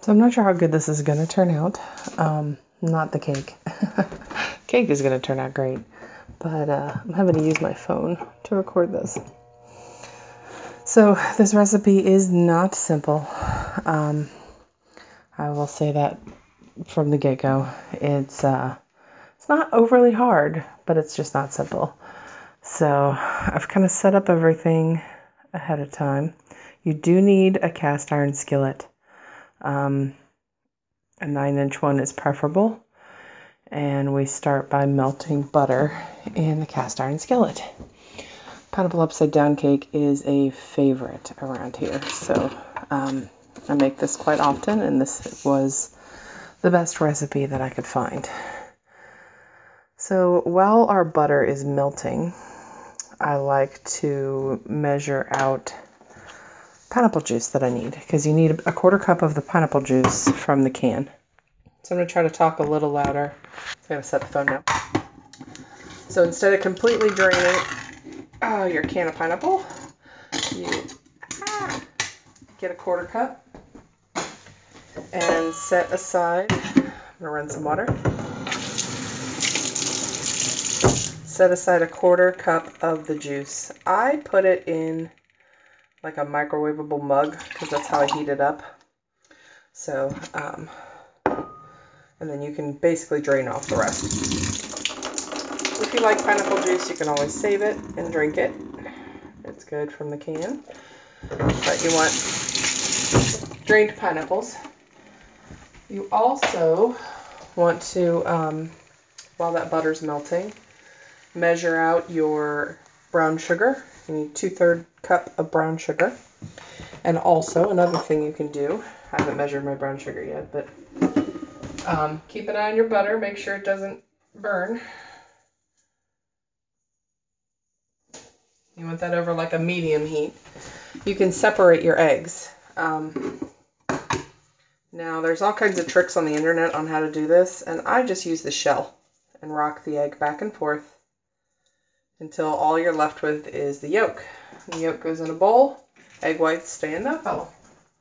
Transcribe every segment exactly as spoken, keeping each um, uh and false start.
So I'm not sure how good this is going to turn out. Um, not the cake. Cake is going to turn out great. But uh, I'm having to use my phone to record this. So this recipe is not simple. Um, I will say that from the get-go. It's, uh, it's not overly hard, but it's just not simple. So I've kind of set up everything ahead of time. You do need a cast iron skillet. Um, a nine inch one is preferable. And we start by melting butter in the cast iron skillet. Pineapple upside down cake is a favorite around here. So um, I make this quite often, and this was the best recipe that I could find. So while our butter is melting, I like to measure out pineapple juice that I need, because you need a quarter cup of the pineapple juice from the can. So I'm going to try to talk a little louder. I'm going to set the phone down. So instead of completely draining uh, your can of pineapple, you ah, get a quarter cup and set aside. I'm going to run some water. Set aside a quarter cup of the juice. I put it in like a microwavable mug because that's how I heat it up. So, um, and then you can basically drain off the rest. If you like pineapple juice, you can always save it and drink it. It's good from the can. But you want drained pineapples. You also want to, um, while that butter's melting, measure out your brown sugar. You need two-thirds cup of brown sugar. And also, another thing you can do, I haven't measured my brown sugar yet, but um, keep an eye on your butter. Make sure it doesn't burn. You want that over like a medium heat. You can separate your eggs. Um, now, there's all kinds of tricks on the internet on how to do this, and I just use the shell and rock the egg back and forth until all you're left with is the yolk. The yolk goes in a bowl. Egg whites stay in that bowl.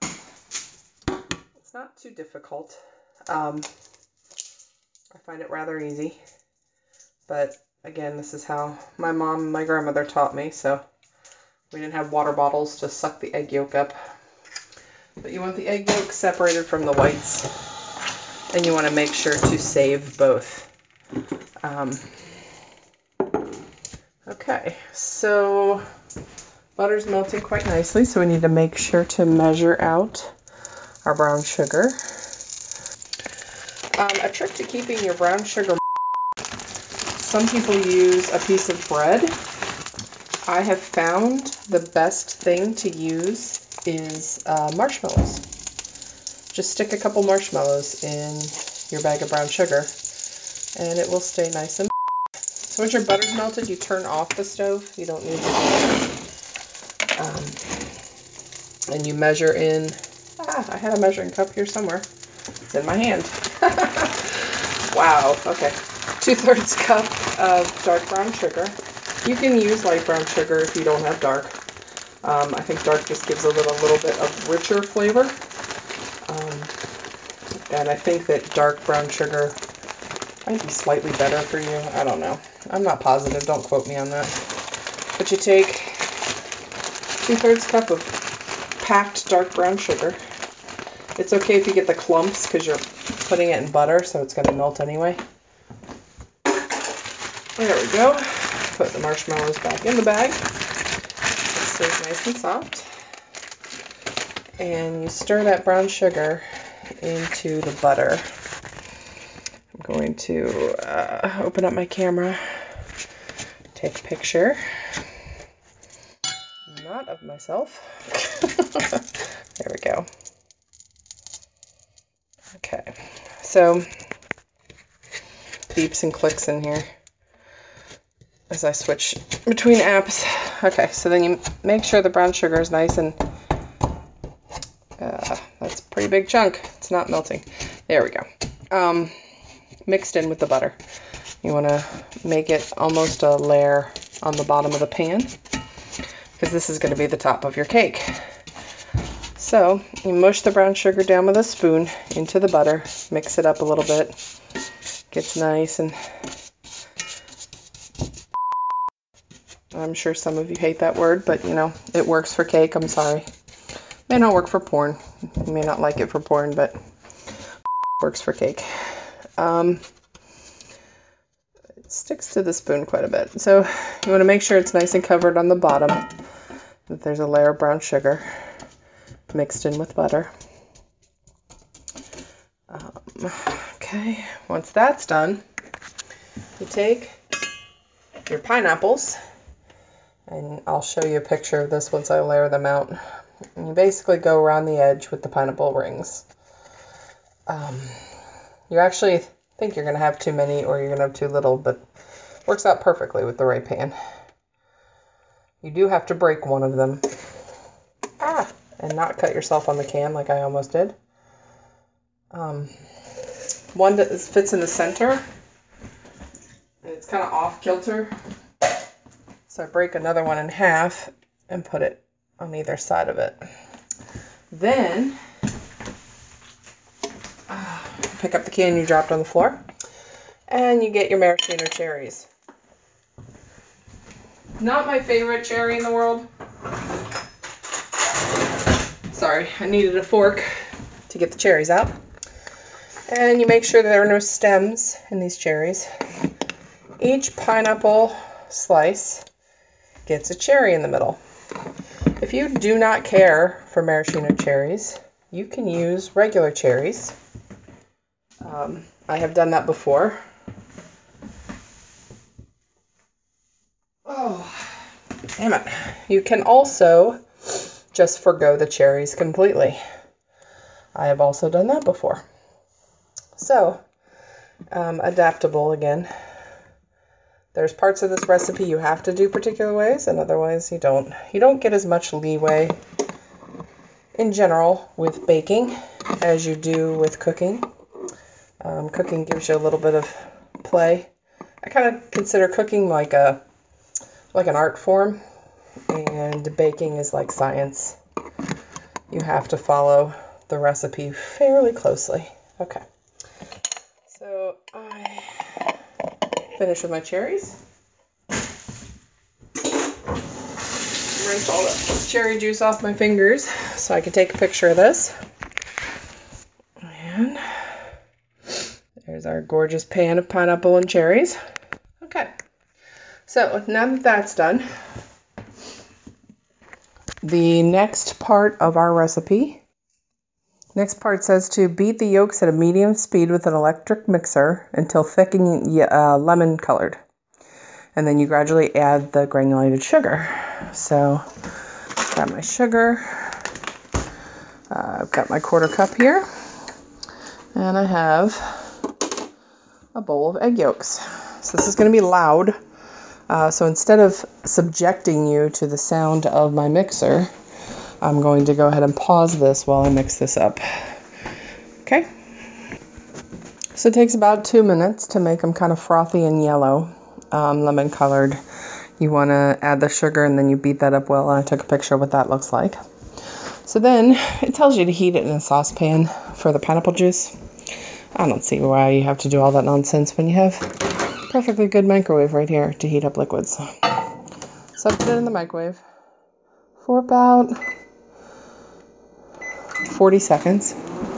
It's not too difficult. Um, I find it rather easy. But again, this is how my mom and my grandmother taught me, so we didn't have water bottles to suck the egg yolk up. But you want the egg yolk separated from the whites, and you want to make sure to save both. Um, okay, so butter's melting quite nicely, so we need to make sure to measure out our brown sugar. Um, a trick to keeping your brown sugar, some people use a piece of bread. I have found the best thing to use is uh, marshmallows. Just stick a couple marshmallows in your bag of brown sugar, and it will stay nice and. So once your butter's melted, you turn off the stove. You don't need to. Um, and you measure in, ah, I had a measuring cup here somewhere. It's in my hand. Wow, okay. Two-thirds cup of dark brown sugar. You can use light brown sugar if you don't have dark. Um, I think dark just gives a little, little bit of richer flavor. Um, and I think that dark brown sugar might be slightly better for you. I don't know. I'm not positive. Don't quote me on that. But you take two-thirds cup of packed dark brown sugar. It's okay if you get the clumps because you're putting it in butter, so it's going to melt anyway. There we go. Put the marshmallows back in the bag. It stays nice and soft. And you stir that brown sugar into the butter. I'm going to uh, open up my camera, take a picture. Not of myself. There we go. Okay, so beeps and clicks in here as I switch between apps. Okay, so then you make sure the brown sugar is nice and uh, that's a pretty big chunk. It's not melting. There we go. Um, mixed in with the butter. You want to make it almost a layer on the bottom of the pan because this is going to be the top of your cake. So you mush the brown sugar down with a spoon into the butter, mix it up a little bit, gets nice, and I'm sure some of you hate that word, but you know, it works for cake. I'm sorry. May not work for porn. You may not like it for porn, but works for cake. Um, it sticks to the spoon quite a bit. So you want to make sure it's nice and covered on the bottom, that there's a layer of brown sugar mixed in with butter. Um, okay, once that's done, you take your pineapples, and I'll show you a picture of this once I layer them out. And you basically go around the edge with the pineapple rings. Um, you actually think you're going to have too many or you're going to have too little, but it works out perfectly with the right pan. You do have to break one of them. Ah! And not cut yourself on the can like I almost did. Um, one that fits in the center, and it's kind of off kilter. So I break another one in half and put it on either side of it. Then, uh, pick up the can you dropped on the floor, and you get your maraschino cherries. Not my favorite cherry in the world. Sorry, I needed a fork to get the cherries out. And you make sure there are no stems in these cherries. Each pineapple slice gets a cherry in the middle. If you do not care for maraschino cherries, you can use regular cherries. Um, I have done that before. Oh, damn it. You can also just forgo the cherries completely. I have also done that before. So, um, adaptable again. There's parts of this recipe you have to do particular ways, and otherwise you don't. You don't get as much leeway in general with baking as you do with cooking. Um, cooking gives you a little bit of play. I kind of consider cooking like a like an art form, and baking is like science. You have to follow the recipe fairly closely. Okay. So I finish with my cherries. Rinse all the cherry juice off my fingers so I can take a picture of this. And there's our gorgeous pan of pineapple and cherries. Okay. So now that that's done, the next part of our recipe, next part says to beat the yolks at a medium speed with an electric mixer until thick and uh, lemon colored. And then you gradually add the granulated sugar. So grab my sugar. Uh, I've got my quarter cup here. And I have a bowl of egg yolks. So this is going to be loud. Uh, so instead of subjecting you to the sound of my mixer, I'm going to go ahead and pause this while I mix this up. Okay? So it takes about two minutes to make them kind of frothy and yellow, um, lemon colored. You want to add the sugar and then you beat that up well. And I took a picture of what that looks like. So then it tells you to heat it in a saucepan for the pineapple juice. I don't see why you have to do all that nonsense when you have perfectly good microwave right here to heat up liquids. So I put it in the microwave for about forty seconds.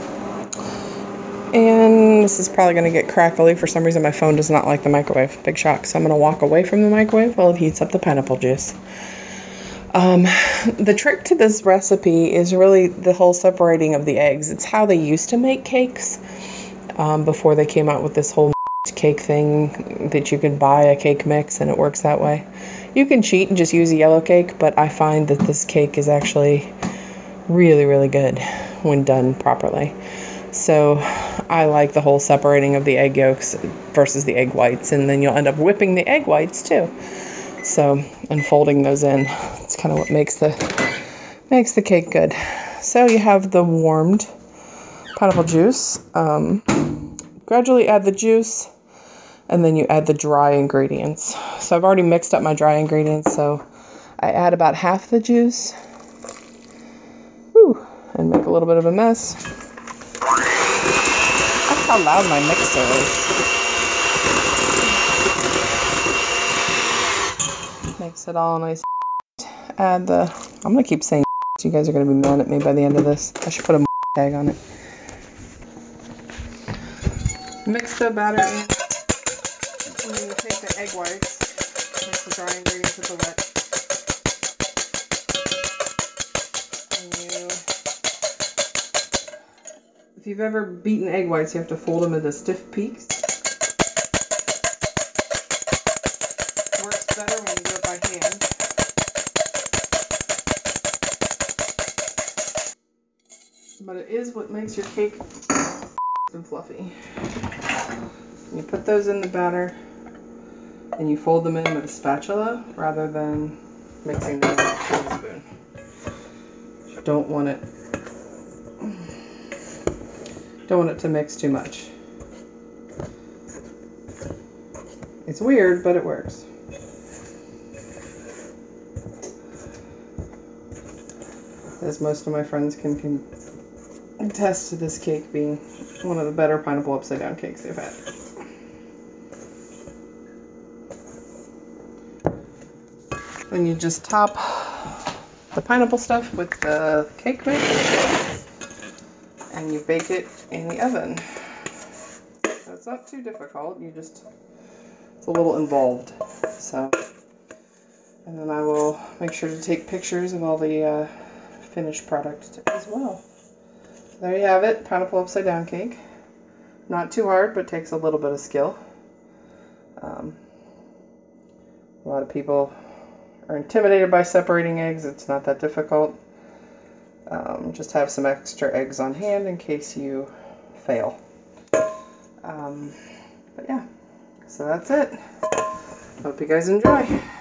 And this is probably going to get crackly. For some reason my phone does not like the microwave. Big shock. So I'm going to walk away from the microwave while it heats up the pineapple juice. Um, the trick to this recipe is really the whole separating of the eggs. It's how they used to make cakes um, before they came out with this whole cake thing that you can buy a cake mix and it works that way. You can cheat and just use a yellow cake, but I find that this cake is actually really, really good when done properly. So I like the whole separating of the egg yolks versus the egg whites, and then you'll end up whipping the egg whites too. So, and folding those in, it's kind of what makes the makes the cake good. So you have the warmed pineapple juice. Um, gradually add the juice, and then you add the dry ingredients. So I've already mixed up my dry ingredients, so I add about half the juice. Whew, and a little bit of a mess. That's how loud my mixer is. Makes it all nice. Add the, I'm going to keep saying you guys are going to be mad at me by the end of this. I should put a tag on it. Mix the batter in. And then you take the egg whites, mix the dry ingredients with the wet. And you, if you've ever beaten egg whites, you have to fold them into stiff peaks. It works better when you do it by hand. But it is what makes your cake and fluffy. You put those in the batter and you fold them in with a spatula rather than mixing them with a spoon. You don't want it don't want it to mix too much. It's weird, but it works. As most of my friends can, can attest to this cake being one of the better pineapple upside down cakes they've had. Then you just top the pineapple stuff with the cake mix and you bake it in the oven. So it's not too difficult, you just, it's a little involved. So, and then I will make sure to take pictures of all the uh, finished product as well. So there you have it, pineapple upside down cake. Not too hard, but takes a little bit of skill. Um, a lot of people are intimidated by separating eggs. It's not that difficult. Um, just have some extra eggs on hand in case you fail. Um, but yeah, so that's it. Hope you guys enjoy.